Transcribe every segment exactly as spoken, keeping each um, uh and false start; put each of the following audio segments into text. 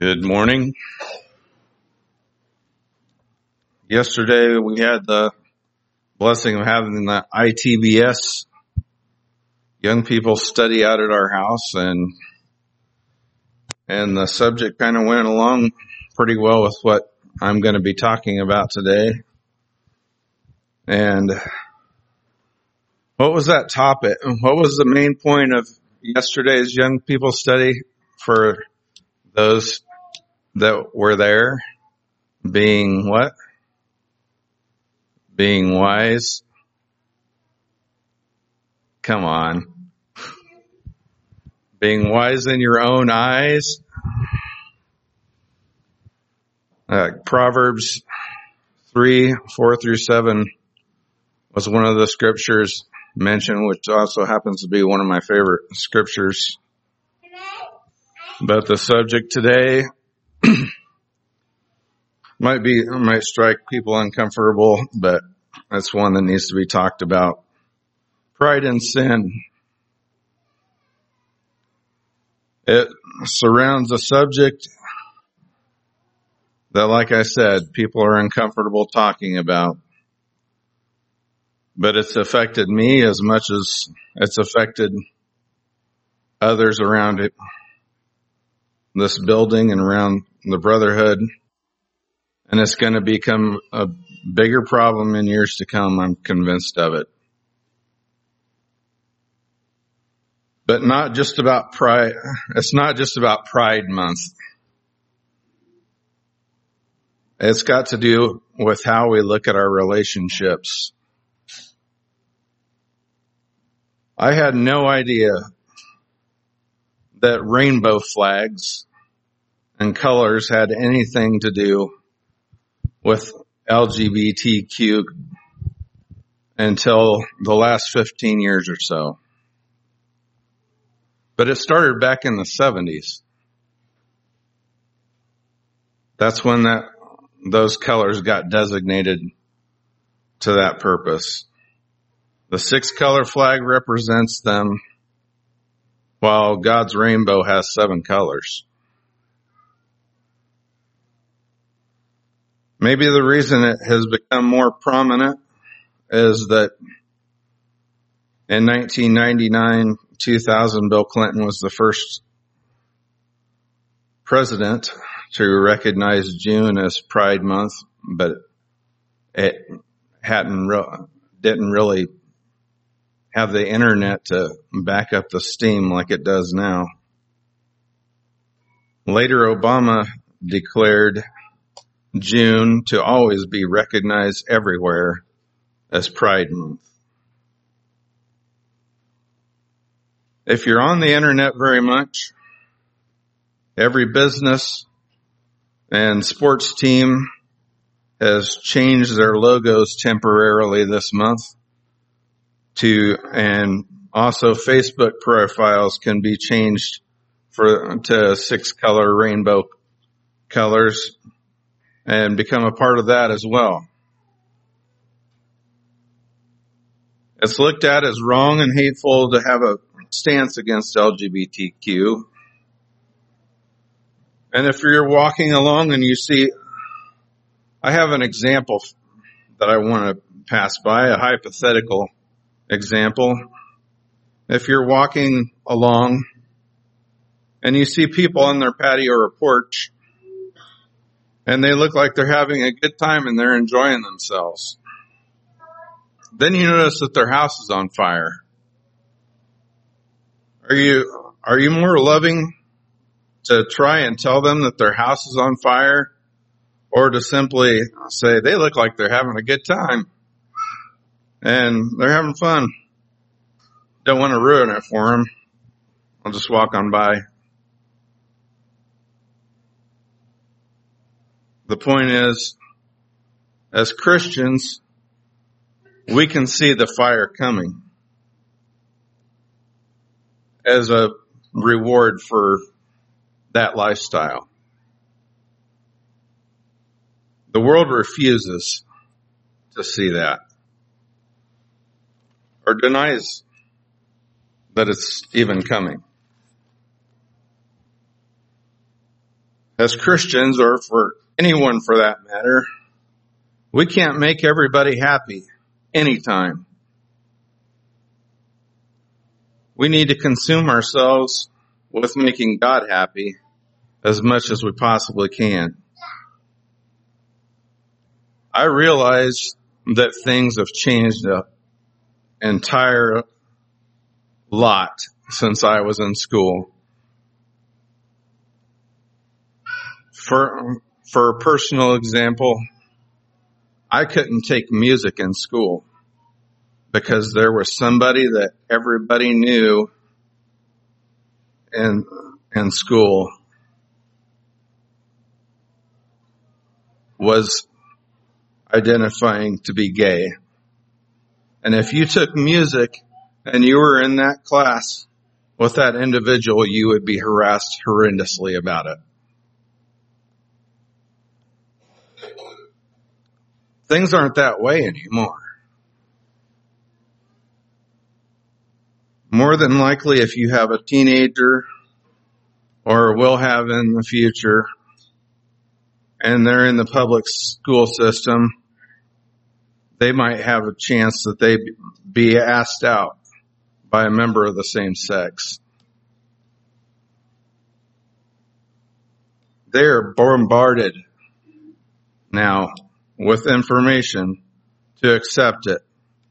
Good morning. Yesterday we had the blessing of having the I T B S young people study out at our house, and and the subject kind of went along pretty well with what I'm going to be talking about today. And what was that topic? What was the main point of yesterday's young people study for those that were there? Being what? Being wise. Come on. Being wise in your own eyes. Uh, Proverbs three, four through seven was one of the scriptures mentioned, which also happens to be one of my favorite scriptures. But the subject today might be, might strike people uncomfortable, but that's one that needs to be talked about. Pride and sin. It surrounds a subject that, like I said, people are uncomfortable talking about. But it's affected me as much as it's affected others around it, this building and around the brotherhood. And it's going to become a bigger problem in years to come. I'm convinced of it. But not just about pride. It's not just about Pride Month. It's got to do with how we look at our relationships. I had no idea that rainbow flags and colors had anything to do with L G B T Q until the last fifteen years or so. But it started back in the seventies. That's when that those colors got designated to that purpose. The six color flag represents them, while God's rainbow has seven colors. Maybe the reason it has become more prominent is that in nineteen ninety-nine, two thousand, Bill Clinton was the first president to recognize June as Pride Month, but it hadn't re- didn't really have the internet to back up the steam like it does now. Later, Obama declared June to always be recognized everywhere as Pride Month. If you're on the internet very much, every business and sports team has changed their logos temporarily this month to, and also Facebook profiles can be changed for to six color rainbow colors and become a part of that as well. It's looked at as wrong and hateful to have a stance against L G B T Q. And if you're walking along and you see, I have an example that I want to pass by, a hypothetical example. If you're walking along and you see people on their patio or porch and they look like they're having a good time and they're enjoying themselves, then you notice that their house is on fire. Are you, are you more loving to try and tell them that their house is on fire, or to simply say they look like they're having a good time and they're having fun? Don't want to ruin it for them. I'll just walk on by. The point is, as Christians, we can see the fire coming as a reward for that lifestyle. The world refuses to see that, or denies that it's even coming. as Christians, or for anyone for that matter, we can't make everybody happy anytime. We need to consume ourselves with making God happy as much as we possibly can. I realize that things have changed an entire lot since I was in school. For, for a personal example, I couldn't take music in school because there was somebody that everybody knew in, in school was identifying to be gay. And if you took music and you were in that class with that individual, you would be harassed horrendously about it. Things aren't that way anymore. More than likely, if you have a teenager or will have in the future, and they're in the public school system, they might have a chance that they be asked out by a member of the same sex. They are bombarded now with information to accept it.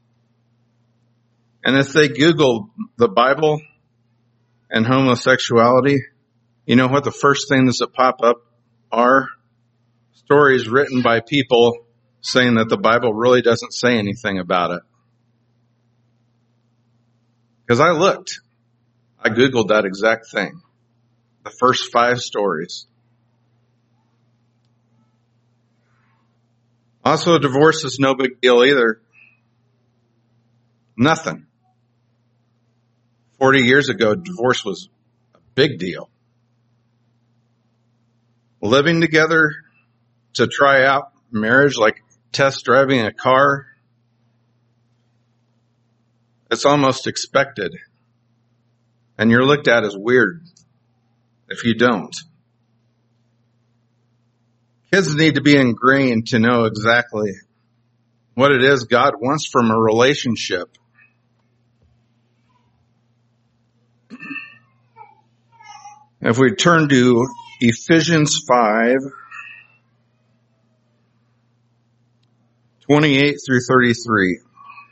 And if they Google the Bible and homosexuality, you know what the first things that pop up are? Stories written by people saying that the Bible really doesn't say anything about it. Because I looked. I Googled that exact thing. The first five stories. Also, divorce is no big deal either. Nothing. Forty years ago, divorce was a big deal. Living together to try out marriage like test driving a car, it's almost expected. And you're looked at as weird if you don't. Kids need to be ingrained to know exactly what it is God wants from a relationship. If we turn to Ephesians five, twenty-eight through thirty-three.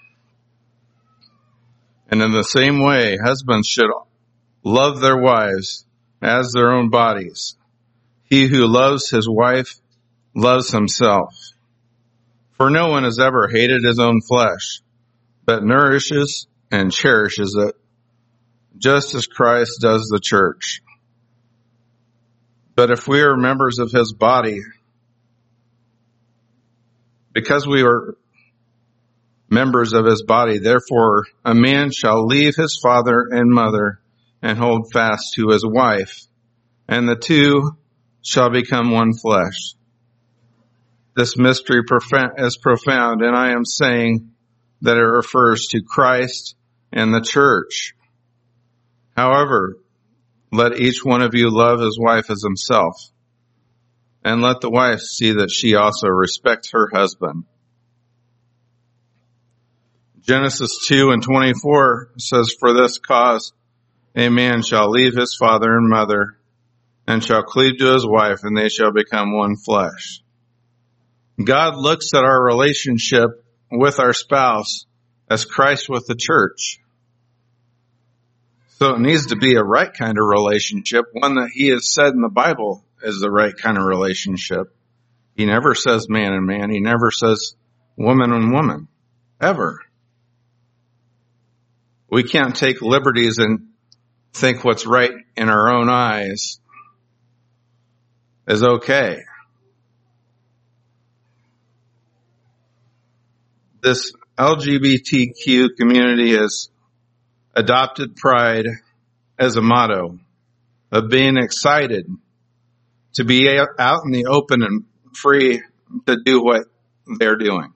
And in the same way, husbands should love their wives as their own bodies. He who loves his wife loves himself. For no one has ever hated his own flesh, but nourishes and cherishes it, just as Christ does the church. But if we are members of his body, because we are members of his body, therefore a man shall leave his father and mother and hold fast to his wife, and the two shall become one flesh. This mystery is profound, and I am saying that it refers to Christ and the church. However, let each one of you love his wife as himself, and let the wife see that she also respects her husband. Genesis two and twenty-four says, for this cause a man shall leave his father and mother, and shall cleave to his wife, and they shall become one flesh. God looks at our relationship with our spouse as Christ with the church. So it needs to be a right kind of relationship, one that he has said in the Bible is the right kind of relationship. He never says man and man. He never says woman and woman, ever. We can't take liberties and think what's right in our own eyes is okay. This L G B T Q community has adopted pride as a motto of being excited to be out in the open and free to do what they're doing.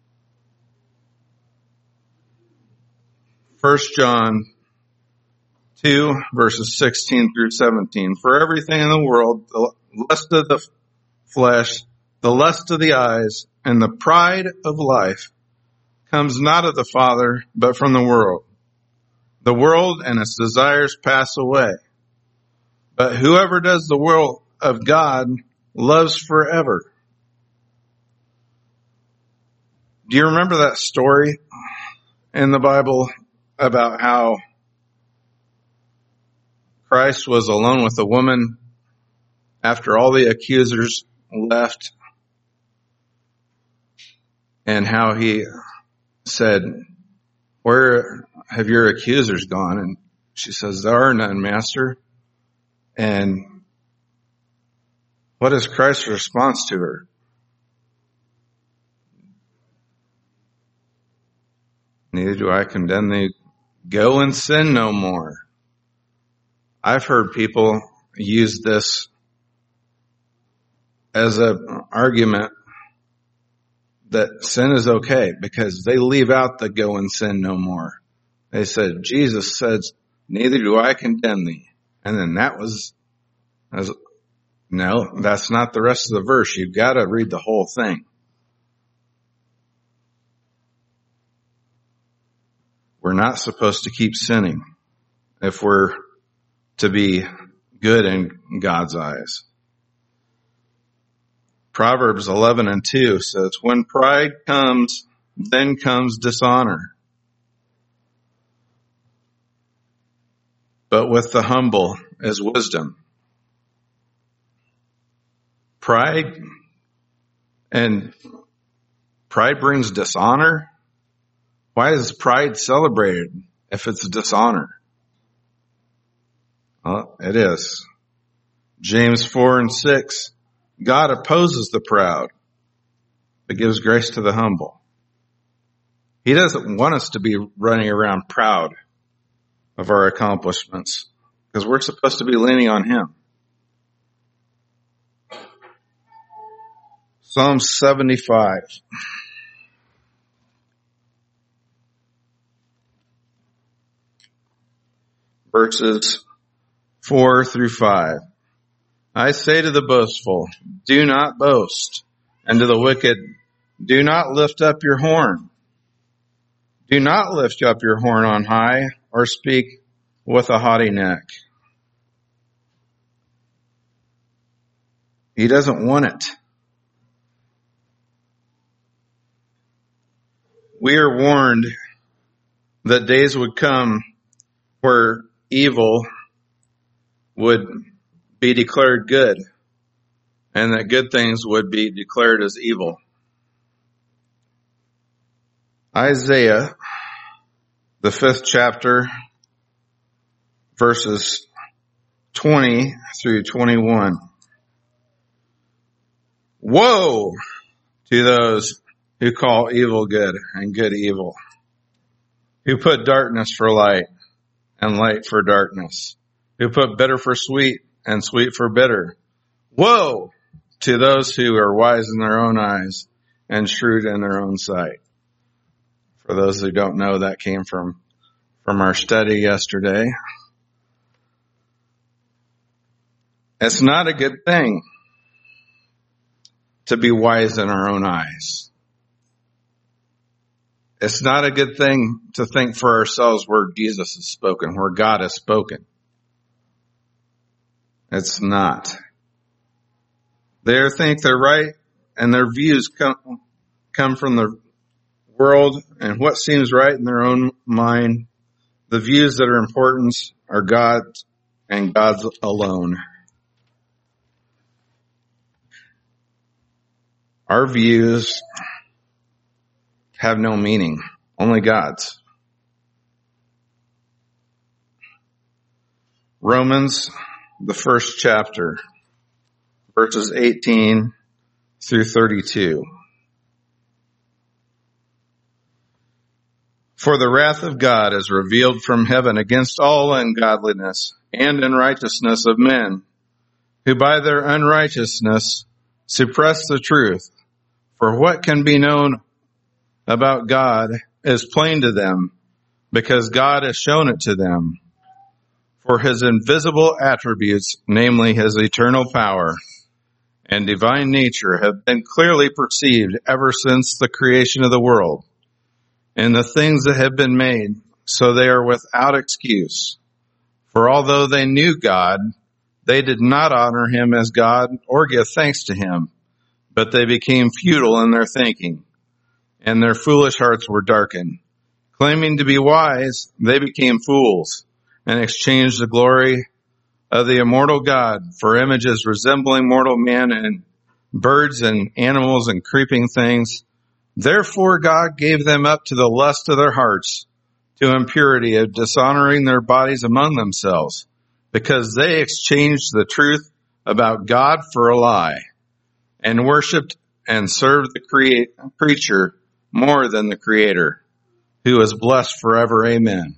First John two, verses sixteen through seventeen. For everything in the world, the lust of the flesh, the lust of the eyes, and the pride of life comes not of the Father, but from the world. The world and its desires pass away, but whoever does the will of God lives forever. Do you remember that story in the Bible about how Christ was alone with a woman after all the accusers left, and how he said, "Where have your accusers gone?" And she says, "There are none, Master." And what is Christ's response to her? "Neither do I condemn thee. Go and sin no more." I've heard people use this as an argument that sin is okay because they leave out the "go and sin no more." They said, Jesus said, "Neither do I condemn thee." And then that was, as, no, that's not the rest of the verse. You've got to read the whole thing. We're not supposed to keep sinning if we're to be good in God's eyes. Proverbs eleven and two says, "When pride comes, then comes dishonor. But with the humble is wisdom." Pride and pride brings dishonor. Why is pride celebrated if it's dishonor? Well, it is. James four and six, God opposes the proud, but gives grace to the humble. He doesn't want us to be running around proud of our accomplishments because we're supposed to be leaning on Him. Psalm seventy-five. Verses four through five. I say to the boastful, do not boast, and to the wicked, do not lift up your horn. Do not lift up your horn on high, or speak with a haughty neck. He doesn't want it. We are warned that days would come where evil would be declared good, and that good things would be declared as evil. Isaiah, the fifth chapter, verses twenty through twenty-one. Woe to those who call evil good and good evil, who put darkness for light and light for darkness, who put bitter for sweet and sweet for bitter. Woe to those who are wise in their own eyes and shrewd in their own sight. For those who don't know, that came from, from our study yesterday. It's not a good thing to be wise in our own eyes. It's not a good thing to think for ourselves where Jesus has spoken, where God has spoken. It's not. They think they're right, and their views come, come from the world and what seems right in their own mind. The views that are important are God's and God's alone. Our views have no meaning, only God's. Romans, the first chapter, verses eighteen through thirty-two. For the wrath of God is revealed from heaven against all ungodliness and unrighteousness of men, who by their unrighteousness suppress the truth. For what can be known about God is plain to them, because God has shown it to them. For his invisible attributes, namely his eternal power and divine nature, have been clearly perceived ever since the creation of the world and the things that have been made, so they are without excuse. For although they knew God, they did not honor him as God or give thanks to him, but they became futile in their thinking, and their foolish hearts were darkened. Claiming to be wise, they became fools and exchanged the glory of the immortal God for images resembling mortal man and birds and animals and creeping things. Therefore God gave them up to the lust of their hearts, to impurity of dishonoring their bodies among themselves, because they exchanged the truth about God for a lie, and worshipped and served the create, creature more than the Creator, who is blessed forever. Amen.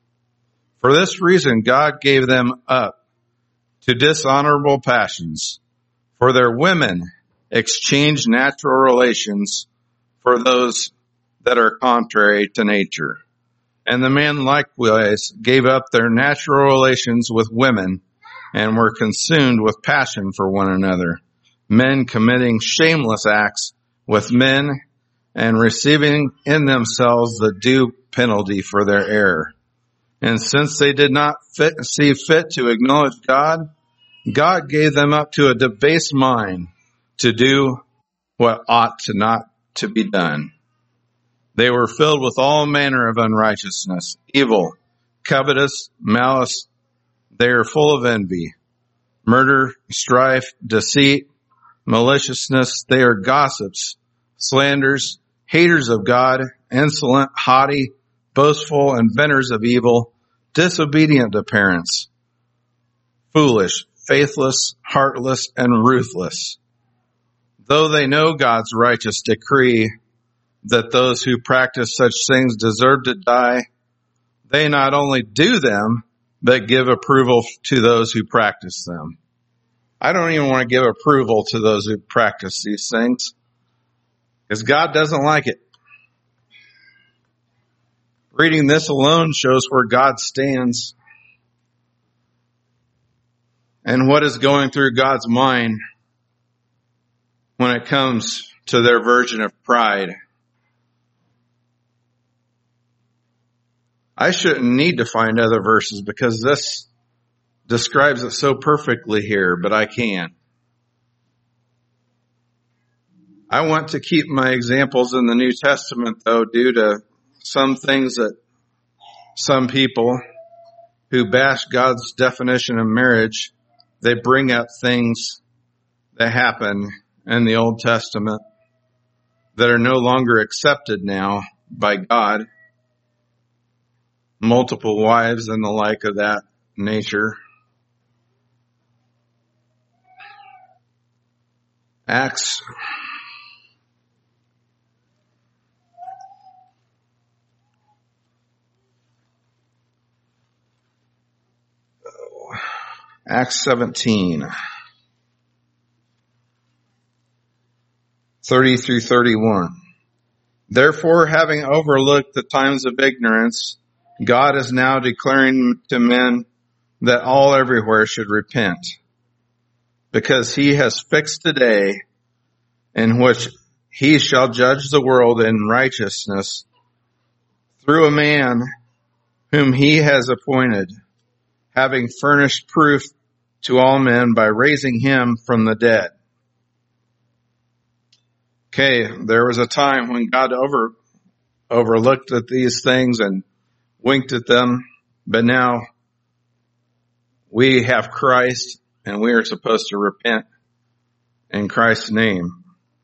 For this reason God gave them up to dishonorable passions, for their women exchanged natural relations for those that are contrary to nature. And the men likewise gave up their natural relations with women and were consumed with passion for one another, men committing shameless acts with men and receiving in themselves the due penalty for their error. And since they did not fit, see fit to acknowledge God, God gave them up to a debased mind to do what ought to not to be done. They were filled with all manner of unrighteousness, evil, covetous, malice. They are full of envy, murder, strife, deceit, maliciousness. They are gossips, slanders, haters of God, insolent, haughty, boastful, inventors of evil, disobedient to parents, foolish, faithless, heartless, and ruthless. Though they know God's righteous decree that those who practice such things deserve to die, they not only do them, but give approval to those who practice them. I don't even want to give approval to those who practice these things, because God doesn't like it. Reading this alone shows where God stands and what is going through God's mind when it comes to their version of pride. I shouldn't need to find other verses because this describes it so perfectly here, but I can. I want to keep my examples in the New Testament, though, due to some things that some people who bash God's definition of marriage, they bring up things that happen in the Old Testament that are no longer accepted now by God. Multiple wives and the like of that nature. Acts Acts seventeen, thirty through thirty-one. Therefore, having overlooked the times of ignorance, God is now declaring to men that all everywhere should repent, because he has fixed a day in which he shall judge the world in righteousness through a man whom he has appointed, having furnished proof to all men by raising him from the dead. Okay, there was a time when God over overlooked at these things and winked at them, but now we have Christ and we are supposed to repent in Christ's name.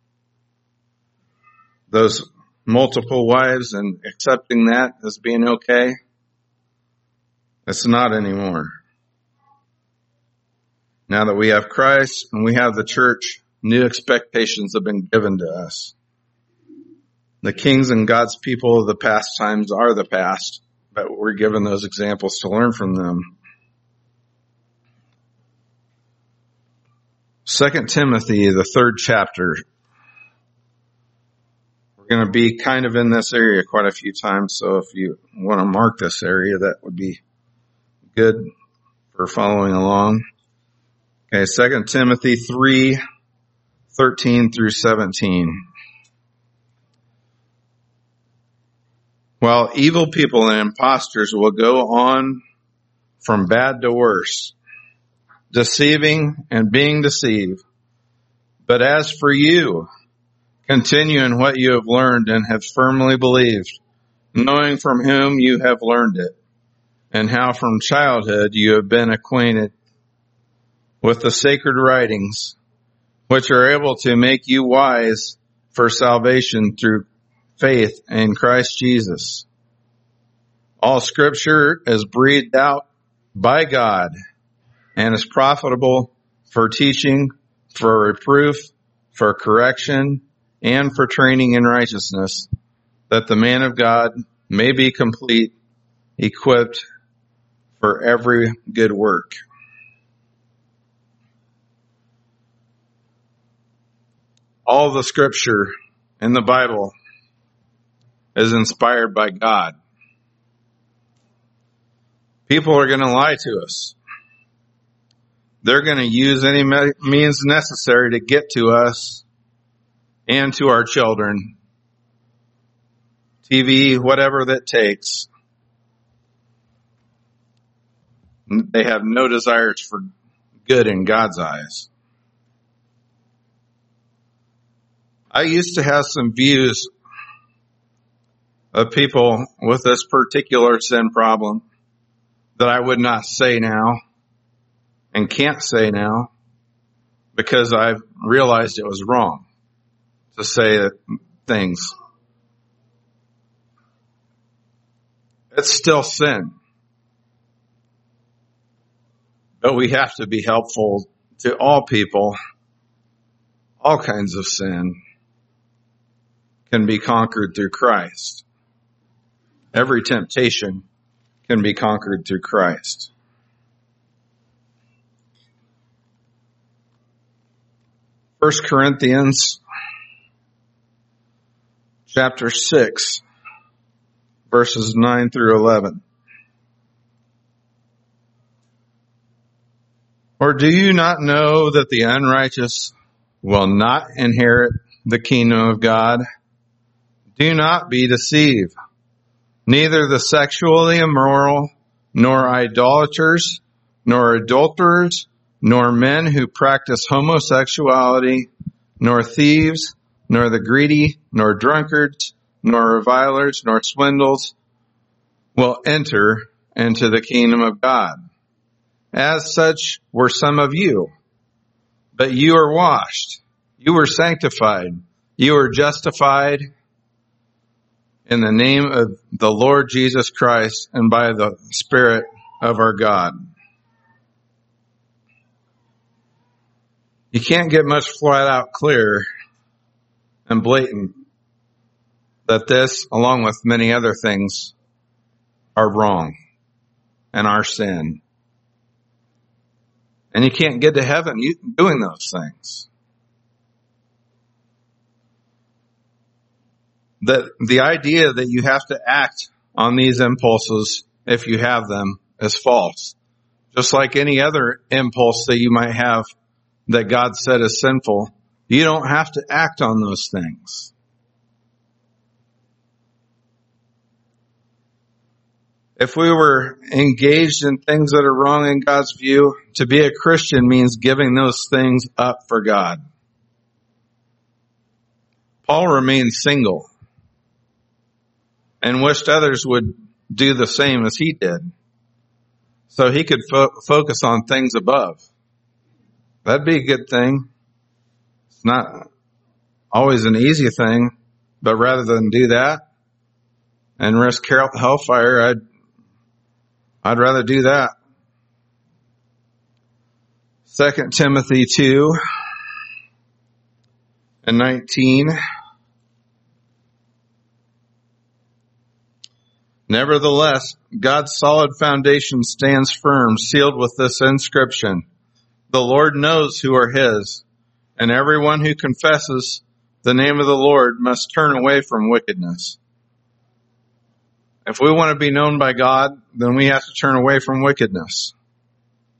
Those multiple wives and accepting that as being okay, it's not anymore. Now that we have Christ and we have the church, new expectations have been given to us. The kings and God's people of the past times are the past, but we're given those examples to learn from them. Second Timothy, the third chapter. We're going to be kind of in this area quite a few times, so if you want to mark this area, that would be good. for following along. Okay, Second Timothy three, thirteen through seventeen. While evil people and impostors will go on from bad to worse, deceiving and being deceived. But as for you, continue in what you have learned and have firmly believed, knowing from whom you have learned it, and how from childhood you have been acquainted with the sacred writings, which are able to make you wise for salvation through faith in Christ Jesus. All scripture is breathed out by God and is profitable for teaching, for reproof, for correction, and for training in righteousness, that the man of God may be complete, equipped for every good work. All the scripture in the Bible is inspired by God. People are going to lie to us. They're going to use any means necessary to get to us and to our children. T V, whatever that takes. They have no desires for good in God's eyes. I used to have some views of people with this particular sin problem that I would not say now and can't say now because I've realized it was wrong to say things. It's still sin. But we have to be helpful to all people. All kinds of sin can be conquered through Christ. Every temptation can be conquered through Christ. First Corinthians chapter six, verses nine through eleven. Or do you not know that the unrighteous will not inherit the kingdom of God? Do not be deceived. Neither the sexually immoral, nor idolaters, nor adulterers, nor men who practice homosexuality, nor thieves, nor the greedy, nor drunkards, nor revilers, nor swindlers will enter into the kingdom of God. As such were some of you. But you are washed, you were sanctified, you are justified in the name of the Lord Jesus Christ and by the Spirit of our God. You can't get much flat out clear and blatant that this, along with many other things, are wrong and are sin. And you can't get to heaven doing those things. That the idea that you have to act on these impulses, if you have them, is false. Just like any other impulse that you might have that God said is sinful, you don't have to act on those things. If we were engaged in things that are wrong in God's view, to be a Christian means giving those things up for God. Paul remained single and wished others would do the same as he did, so he could fo- focus on things above. That'd be a good thing. It's not always an easy thing, but rather than do that and risk hellfire, I'd I'd rather do that. Second Timothy two and nineteen. Nevertheless, God's solid foundation stands firm, sealed with this inscription: the Lord knows who are his, and everyone who confesses the name of the Lord must turn away from wickedness. If we want to be known by God, then we have to turn away from wickedness.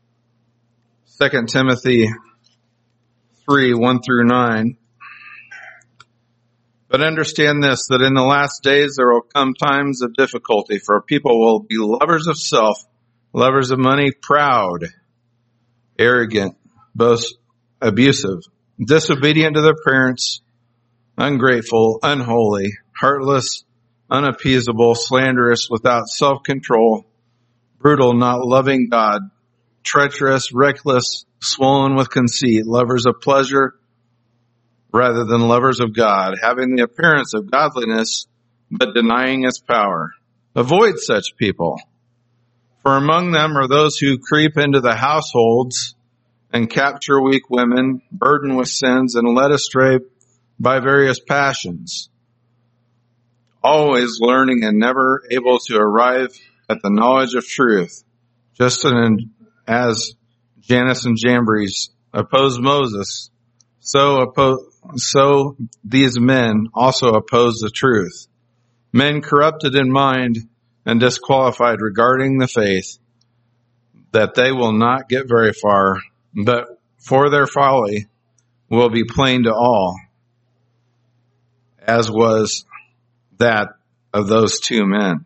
Second Timothy three, one through nine. But understand this, that in the last days there will come times of difficulty, for people will be lovers of self, lovers of money, proud, arrogant, boast, abusive, disobedient to their parents, ungrateful, unholy, heartless, unappeasable, slanderous, without self-control, brutal, not loving God, treacherous, reckless, swollen with conceit, lovers of pleasure rather than lovers of God, having the appearance of godliness, but denying its power. Avoid such people. For among them are those who creep into the households and capture weak women, burdened with sins, and led astray by various passions, always learning and never able to arrive at the knowledge of truth, just as Jannes and Jambres opposed Moses, so opposed So these men also oppose the truth. Men corrupted in mind and disqualified regarding the faith, that they will not get very far, but for their folly will be plain to all, as was that of those two men.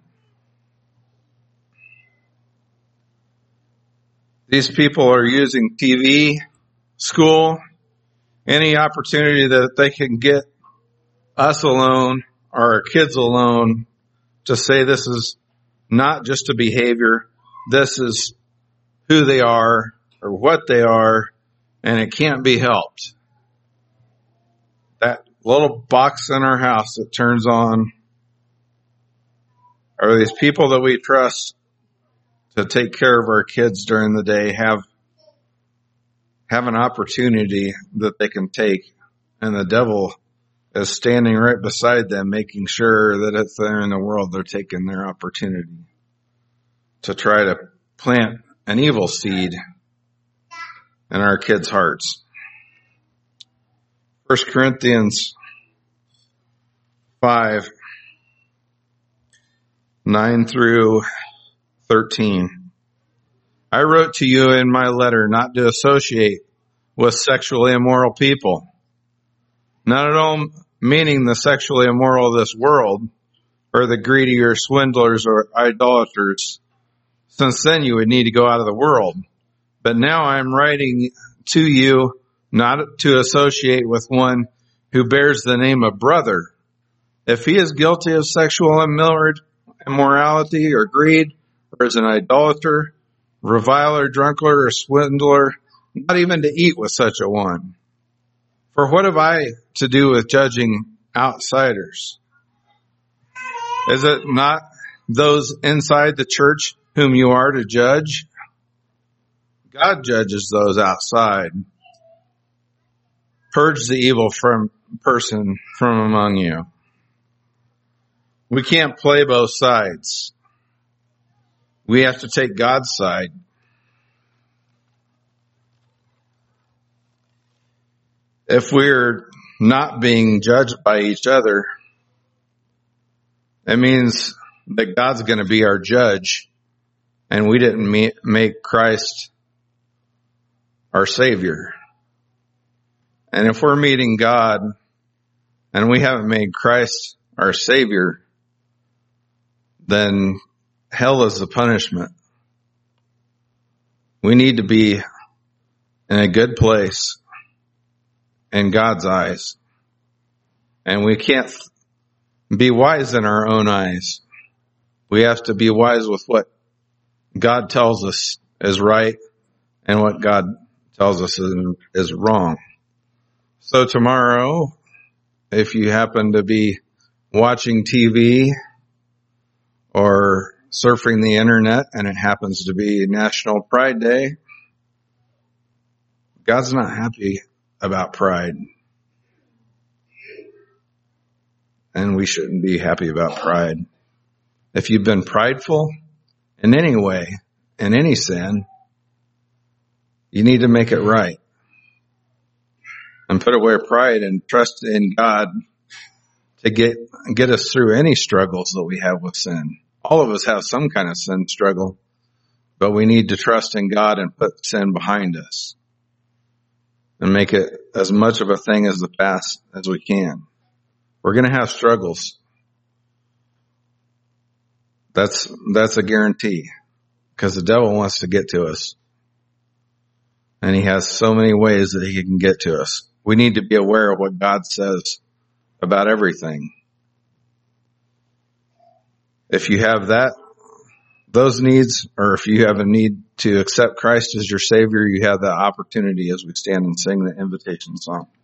These people are using T V, school, any opportunity that they can get us alone or our kids alone to say this is not just a behavior, this is who they are or what they are, and it can't be helped. That little box in our house that turns on are these people that we trust to take care of our kids during the day have have an opportunity that they can take, and the devil is standing right beside them, making sure that if they're in the world, they're taking their opportunity to try to plant an evil seed in our kids' hearts. First Corinthians five, nine through thirteen. I wrote to you in my letter not to associate with sexually immoral people, not at all meaning the sexually immoral of this world, or the greedy or swindlers or idolaters, since then you would need to go out of the world. But now I am writing to you not to associate with one who bears the name of brother. If he is guilty of sexual immorality or greed, or is an idolater, reviler, drunkard, or swindler, not even to eat with such a one. For what have I to do with judging outsiders? Is it not those inside the church whom you are to judge? God judges those outside. Purge the evil from person from among you. We can't play both sides. We have to take God's side. If we're not being judged by each other, it means that God's going to be our judge, and we didn't make Christ our Savior. And if we're meeting God and we haven't made Christ our Savior, then hell is the punishment. We need to be in a good place in God's eyes. And we can't be wise in our own eyes. We have to be wise with what God tells us is right and what God tells us is, is wrong. So tomorrow, if you happen to be watching T V or surfing the internet and it happens to be National Pride Day, God's not happy about pride. And we shouldn't be happy about pride. If you've been prideful in any way, in any sin, you need to make it right. And put away pride and trust in God to get get us through any struggles that we have with sin. All of us have some kind of sin struggle, but we need to trust in God and put sin behind us. and make it as much of a thing as the past as we can. We're going to have struggles. That's, that's a guarantee, because the devil wants to get to us. And he has so many ways that he can get to us. We need to be aware of what God says about everything. If you have that, those needs, or if you have a need to accept Christ as your Savior, you have that opportunity as we stand and sing the invitation song.